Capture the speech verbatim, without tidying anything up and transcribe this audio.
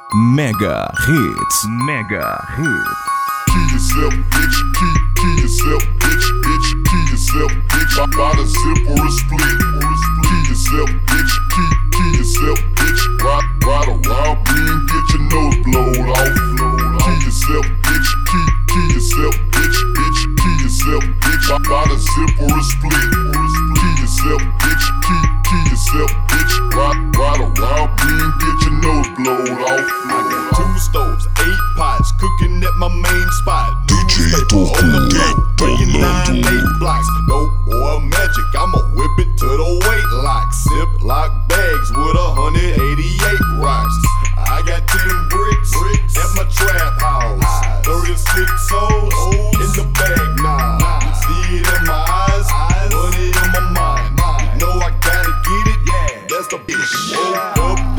Mega Hits. Mega Hits. Kill yourself, bitch. Kill, kill yourself, bitch. Bitch, kill yourself, bitch. By, by the zip or a split. Kill yourself, bitch. Kill, kill yourself, bitch. Ride, ride around me and get your nose blowed off. Kill yourself, bitch. Kill, kill yourself, bitch. Bitch, kill yourself, bitch. By, by the zip or a split. Kill yourself, bitch. Kill, kill yourself, bitch. Ride, ride around me and get your nose blowed off. I got two stoves, eight pots, cooking at my main spot. D J Toku, Breaking nine, eight blocks. No oil magic, I'ma whip it to the weight lock. Ziploc bags with one hundred eighty-eight rocks. I got ten bricks, bricks at my trap house. thirty-six souls in the bag now. You see it in my eyes, money in my mind. You know I gotta get it, that's the bitch. Woke up